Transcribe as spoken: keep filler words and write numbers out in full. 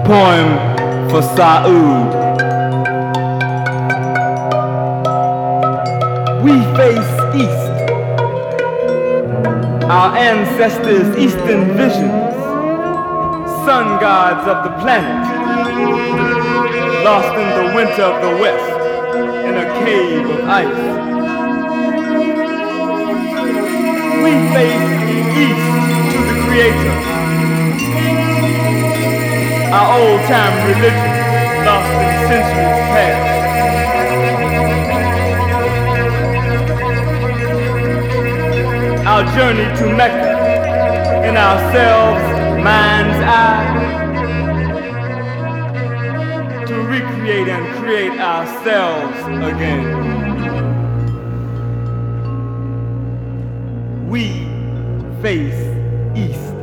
Poem for Saud. We face east, our ancestors' eastern visions, sun gods of the planet, lost in the winter of the west, in a cave of ice. We face east to the Creator, our old-time religion, lost in centuries past. Our journey to Mecca, in ourselves, mind's eye, to recreate and create ourselves again. We face east.